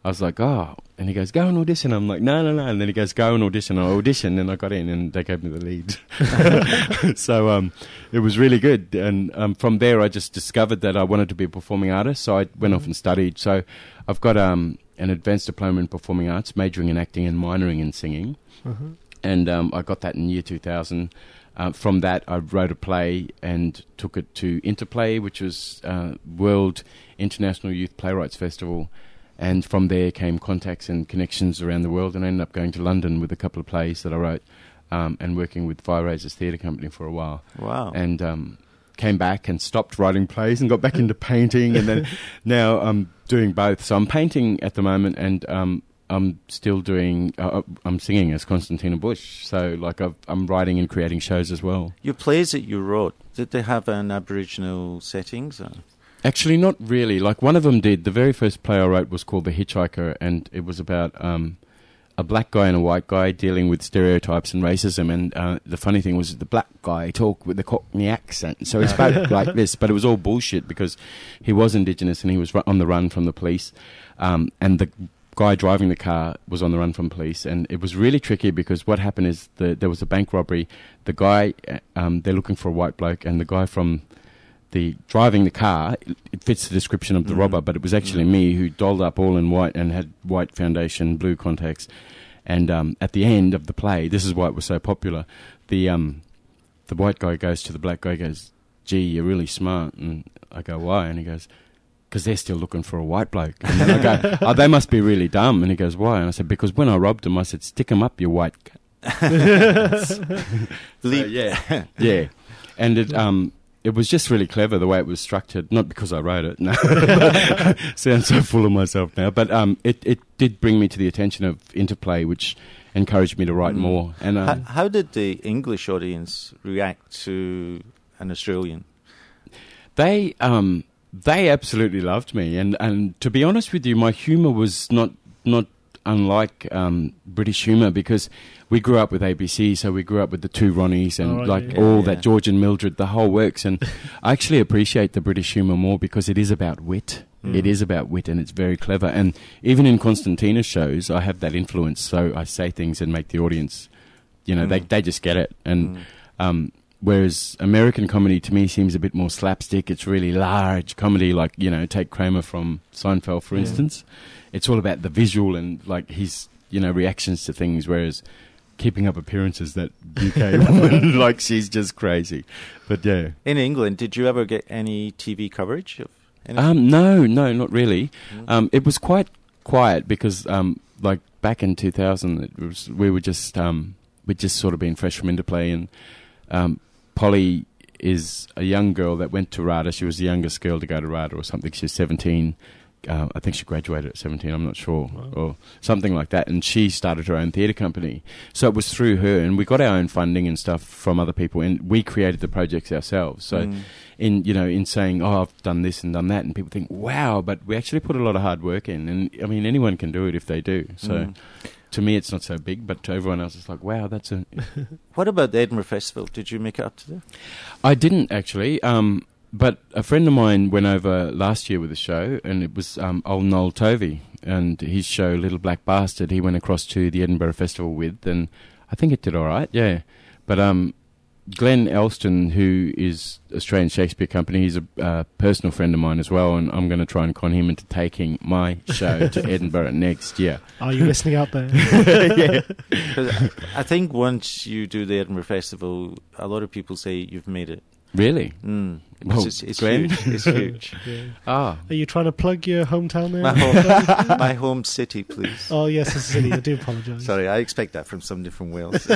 Speaker 5: I was like, oh, and he goes, go and audition. I'm like, no, no, no. And then he goes, go and audition. I auditioned, and I got in, and they gave me the lead. So um, it was really good. And um, from there, I just discovered that I wanted to be a performing artist. So I went off and studied. So I've got um, an advanced diploma in performing arts, majoring in acting and minoring in singing.
Speaker 4: Uh-huh.
Speaker 5: And um, I got that in year two thousand. Uh, from that, I wrote a play and took it to Interplay, which was uh, World International Youth Playwrights Festival. And from there came contacts and connections around the world, and I ended up going to London with a couple of plays that I wrote um, and working with Fire Raisers Theatre Company for a while.
Speaker 3: Wow.
Speaker 5: And um, came back and stopped writing plays and got back into painting, and then now I'm doing both. So I'm painting at the moment, and um, I'm still doing, uh, I'm singing as Constantina Bush. So like I've, I'm writing and creating shows as well.
Speaker 3: Your plays that you wrote, did they have an Aboriginal settings? Or?
Speaker 5: Actually, not really. Like, one of them did. The very first play I wrote was called The Hitchhiker, and it was about um, a black guy and a white guy dealing with stereotypes and racism. And uh, the funny thing was the black guy talked with the Cockney accent. So he spoke like this, but it was all bullshit because he was Indigenous and he was on the run from the police. Um, and the guy driving the car was on the run from police. And it was really tricky because what happened is the, there was a bank robbery. The guy, um, they're looking for a white bloke, and the guy from... the driving the car, it, it fits the description of the mm. robber, but it was actually mm. me who dolled up all in white and had white foundation, blue contacts. And um, at the end of the play, this is why it was so popular, the um, the white guy goes to the black guy, goes, gee, you're really smart. And I go, why? And he goes, because they're still looking for a white bloke. And then I go, oh, they must be really dumb. And he goes, why? And I said, because when I robbed them, I said, stick them up, you white... so, yeah. Yeah. And it... um. It was just really clever the way it was structured, not because I wrote it. No, sounds so full of myself now. But um, it, it did bring me to the attention of Interplay, which encouraged me to write mm. more. And uh,
Speaker 3: how, how did the English audience react to an Australian?
Speaker 5: They um, they absolutely loved me, and, and to be honest with you, my humour was not not unlike um, British humour because we grew up with A B C, so we grew up with the two Ronnies and oh, like yeah, all yeah. that George and Mildred, the whole works. And I actually appreciate the British humour more because it is about wit. Mm. It is about wit, and it's very clever. And even in Constantina's shows, I have that influence. So I say things and make the audience, you know, mm. they they just get it. And mm. um, whereas American comedy to me seems a bit more slapstick. It's really large comedy, like, you know, take Kramer from Seinfeld, for yeah. instance. It's all about the visual and like his, you know, reactions to things, whereas Keeping Up Appearances, that U K woman, like she's just crazy. But yeah.
Speaker 3: In England, did you ever get any T V coverage of anything?
Speaker 5: Um, no, no, not really. Mm. Um, it was quite quiet because, um, like back in two thousand, it was, we were just um, we'd just sort of been fresh from Interplay, and um, Polly is a young girl that went to RADA. She was the youngest girl to go to RADA or something. She was seventeen. Uh, I think she graduated at seventeen, I'm not sure, wow. or something like that, and she started her own theatre company. So it was through her, and we got our own funding and stuff from other people, and we created the projects ourselves. So mm. in, you know, in saying, oh, I've done this and done that, and people think, wow, but we actually put a lot of hard work in, and I mean, anyone can do it if they do. So mm. to me, it's not so big, but to everyone else, it's like, wow, that's a...
Speaker 3: What about the Edinburgh Festival? Did you make it up to there?
Speaker 5: I didn't, actually. Um... But a friend of mine went over last year with a show, and it was um, old Noel Tovey, and his show, Little Black Bastard, he went across to the Edinburgh Festival with, and I think it did all right, yeah. But um, Glenn Elston, who is Australian Shakespeare Company, he's a uh, personal friend of mine as well, and I'm going to try and con him into taking my show to Edinburgh next year.
Speaker 4: Are you listening out there?
Speaker 5: Yeah.
Speaker 3: I think once you do the Edinburgh Festival, a lot of people say you've made it.
Speaker 5: Really?
Speaker 3: Mm.
Speaker 5: Well,
Speaker 3: it's it's huge. It's huge.
Speaker 4: Yeah.
Speaker 5: Ah.
Speaker 4: Are you trying to plug your hometown there?
Speaker 3: My home, my home city, please.
Speaker 4: Oh, yes, the city. I do apologise.
Speaker 3: Sorry, I expect that from somebody from Wales.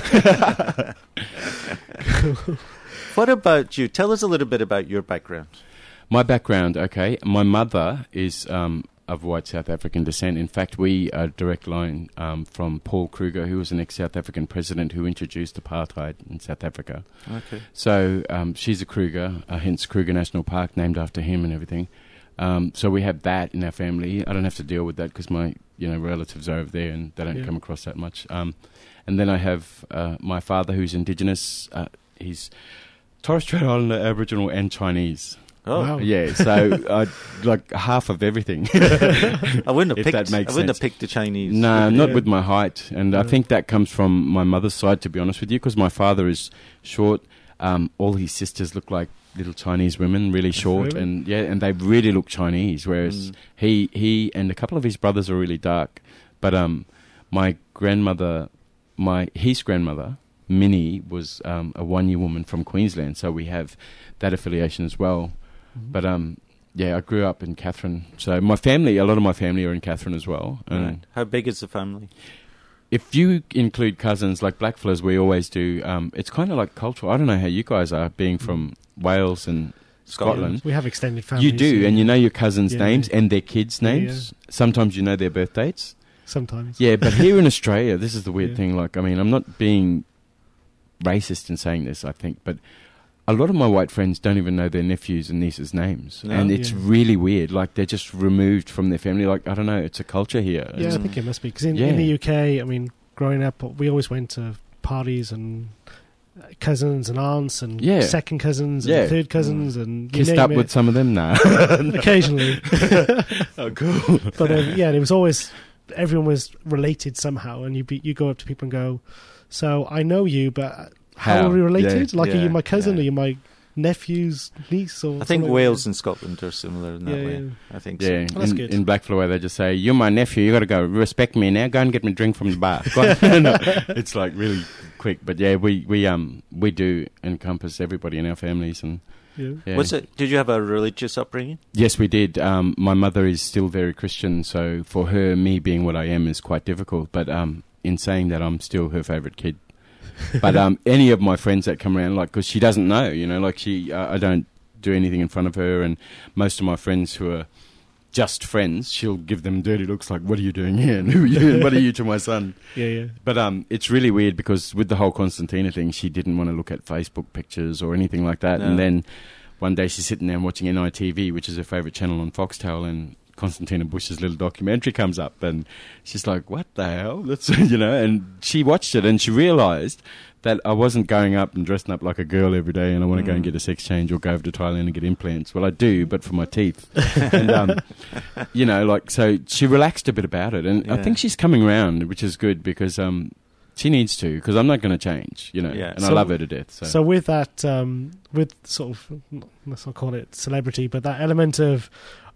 Speaker 3: What about you? Tell us a little bit about your background.
Speaker 5: My background, okay. My mother is um, of white South African descent. In fact, we are a direct line um, from Paul Kruger, who was an ex-South African president who introduced apartheid in South Africa.
Speaker 3: Okay.
Speaker 5: So um, she's a Kruger, uh, hence Kruger National Park, named after him and everything. Um, so we have that in our family. I don't have to deal with that because my you know relatives are over there and they don't yeah. come across that much. Um, and then I have uh, my father, who's Indigenous. Uh, he's Torres Strait Islander, Aboriginal and Chinese.
Speaker 3: Oh,
Speaker 4: Wow.
Speaker 5: Yeah, so I like half of everything.
Speaker 3: I wouldn't have
Speaker 5: If
Speaker 3: picked.
Speaker 5: that makes
Speaker 3: I wouldn't
Speaker 5: sense.
Speaker 3: have picked the Chinese.
Speaker 5: No, not
Speaker 4: Yeah.
Speaker 5: with my height, and I think that comes from my mother's side. To be honest with you, because my father is short, um, all his sisters look like little Chinese women, really short,
Speaker 4: Really?
Speaker 5: and yeah, and they really look Chinese. Whereas
Speaker 3: Mm.
Speaker 5: he he and a couple of his brothers are really dark, but um, my grandmother, my his grandmother, Minnie, was um, a one-year woman from Queensland, so we have that affiliation as well.
Speaker 3: Mm-hmm.
Speaker 5: But um, yeah, I grew up in Katherine, so my family, a lot of my family are in Katherine as well. And
Speaker 3: Right. How big is the family?
Speaker 5: if you include cousins, like Blackfellas, we always do. Um, it's kind of like cultural. I don't know how you guys are, being from Wales and Scotland.
Speaker 4: We have extended families.
Speaker 5: You do, and you know your cousins'
Speaker 4: Yeah.
Speaker 5: names and their kids'
Speaker 4: Yeah,
Speaker 5: names. Sometimes you know their birth dates.
Speaker 4: Sometimes.
Speaker 5: Yeah, but here in Australia, this is the weird
Speaker 4: Yeah.
Speaker 5: thing. Like, I mean, I'm not being racist in saying this, I think, but a lot of my white friends don't even know their nephews and nieces' names,
Speaker 3: No?
Speaker 5: and it's
Speaker 4: Yeah.
Speaker 5: really weird. Like, they're just removed from their family. Like, I don't know, it's a culture here.
Speaker 4: Yeah, I
Speaker 3: Mm.
Speaker 4: think it must be. Because in,
Speaker 5: Yeah.
Speaker 4: in the U K, I mean, growing up, we always went to parties and cousins and aunts and
Speaker 5: Yeah.
Speaker 4: second cousins and
Speaker 5: Yeah.
Speaker 4: third cousins and you
Speaker 5: Kissed
Speaker 4: name
Speaker 5: up
Speaker 4: it.
Speaker 5: with some of them now.
Speaker 4: Occasionally.
Speaker 5: Oh, cool.
Speaker 4: But um, yeah, and it was always, everyone was related somehow. And you be, you go up to people and go, so I know you, but how,
Speaker 5: How?
Speaker 4: are we related?
Speaker 5: Yeah.
Speaker 4: Like, are
Speaker 3: Yeah,
Speaker 4: you my cousin?
Speaker 3: yeah.
Speaker 4: Are you my nephew's niece? Or
Speaker 3: I think
Speaker 4: something?
Speaker 3: Wales and Scotland are similar in that
Speaker 4: Yeah,
Speaker 3: way.
Speaker 4: yeah.
Speaker 3: I think
Speaker 5: Yeah,
Speaker 3: so.
Speaker 4: Well, that's
Speaker 5: in,
Speaker 4: good.
Speaker 5: in Blackflower they just say, "You're my nephew. You got to go respect me now. Go and get me a drink from the bar." Go on. No, it's like really quick, but yeah, we, we um we do encompass everybody in our families, and
Speaker 4: Yeah.
Speaker 5: yeah.
Speaker 3: Was it? Did you have a religious upbringing?
Speaker 5: Yes, we did. Um, my mother is still very Christian, so for her, me being what I am is quite difficult. But um, in saying that, I'm still her favourite kid. But um, any of my friends that come around, like, because she doesn't know, you know, like she, uh, I don't do anything in front of her, and most of my friends who are just friends, she'll give them dirty looks like, "What are you doing here? And who are you? And what are you to my son?"
Speaker 4: Yeah, yeah.
Speaker 5: But um, it's really weird because with the whole Constantina thing, she didn't want to look at Facebook pictures or anything like that.
Speaker 3: No.
Speaker 5: And then one day she's sitting there and watching N I T V, which is her favourite channel on Foxtel, and Constantina Bush's little documentary comes up, and she's like, "What the hell?" That's you know. And she watched it, and she realised that I wasn't going up and dressing up like a girl every day, and I want to go and
Speaker 3: Mm.
Speaker 5: get a sex change or go over to Thailand and get implants. Well, I do, but for my teeth. and um, you know, like, so she relaxed a bit about it, and I
Speaker 3: Yeah.
Speaker 5: think she's coming round, which is good because um, she needs to, because I'm not going to change, you know,
Speaker 3: Yeah.
Speaker 5: and I
Speaker 4: So-
Speaker 5: love her to death. So,
Speaker 4: So with that, um, with sort of, let's not call it celebrity, but that element of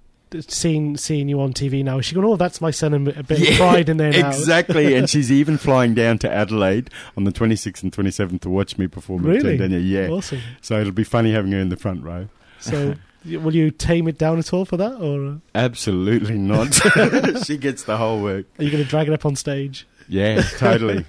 Speaker 4: seeing seeing you on T V now, is she going, "Oh, that's my son," and a bit of
Speaker 5: Yeah,
Speaker 4: pride in there now?
Speaker 5: exactly, and she's even flying down to Adelaide on the twenty-sixth and twenty-seventh to watch me perform. at
Speaker 4: Really?
Speaker 5: Tendenia. Yeah.
Speaker 4: Awesome.
Speaker 5: So it'll be funny having her in the front row.
Speaker 4: So y- will you tame it down at all for that, or uh,
Speaker 5: Absolutely not. She gets the whole work.
Speaker 4: are you going to drag it up on stage?
Speaker 5: Yeah, totally.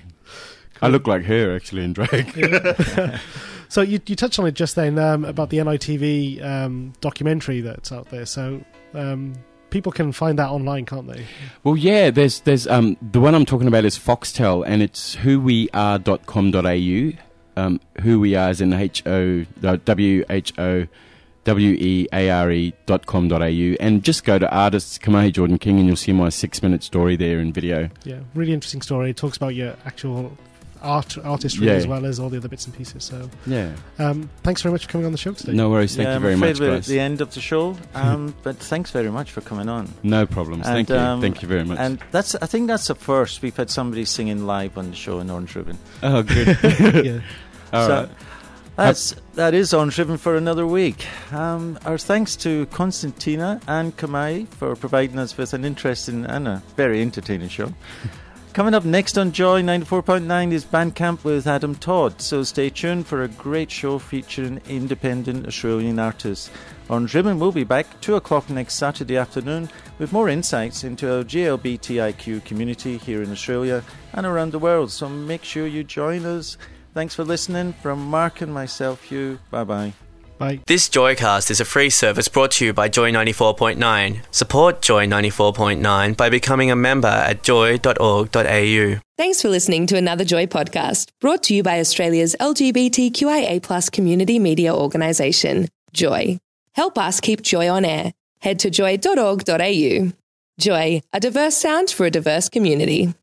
Speaker 5: I look like her actually in drag.
Speaker 4: So you you touched on it just then um, about the N I T V um, documentary that's out there. So um, people can find that online, can't they?
Speaker 5: Well, yeah, there's there's um the one I'm talking about is Foxtel, and it's who we are dot com dot a u. Um, who we are is in H O W H O W E A R E dot com dot a u, and just go to artists Kamahi Jordan King, and you'll see my six minute story there in video.
Speaker 4: Yeah, really interesting story. It talks about your actual art artistry
Speaker 5: Yeah.
Speaker 4: as well as all the other bits and pieces. So
Speaker 5: Yeah,
Speaker 4: um, thanks very much for coming on the show today.
Speaker 5: no worries. Thank
Speaker 3: yeah,
Speaker 5: you
Speaker 3: I'm
Speaker 5: very
Speaker 3: afraid
Speaker 5: much,
Speaker 3: we're
Speaker 5: guys.
Speaker 3: at the end of the show, um, but thanks very much for coming on.
Speaker 5: No problems.
Speaker 3: And,
Speaker 5: Thank you.
Speaker 3: um,
Speaker 5: Thank you very much.
Speaker 3: And that's, I think that's the first we've had somebody singing live on the show in Orange Ribbon.
Speaker 5: oh, good.
Speaker 4: Yeah.
Speaker 5: All
Speaker 3: so
Speaker 5: right.
Speaker 3: that's that is Orange Ribbon for another week. Um, our thanks to Constantina and Kamai for providing us with an interesting and a very entertaining show. Coming up next on Joy ninety-four point nine is Bandcamp with Adam Todd, so stay tuned for a great show featuring independent Australian artists. Orange Ribbon will be back two o'clock next Saturday afternoon with more insights into our G L B T I Q community here in Australia and around the world, so make sure you join us. Thanks for listening. From Mark and myself, Hugh, bye-bye.
Speaker 4: Bye.
Speaker 2: This Joycast is a free service brought to you by Joy ninety-four point nine. Support Joy ninety-four point nine by becoming a member at joy dot org dot a u.
Speaker 8: Thanks for listening to another Joy podcast, brought to you by Australia's L G B T Q I A plus community media organisation, Joy. Help us keep Joy on air. Head to joy dot org dot a u. Joy, a diverse sound for a diverse community.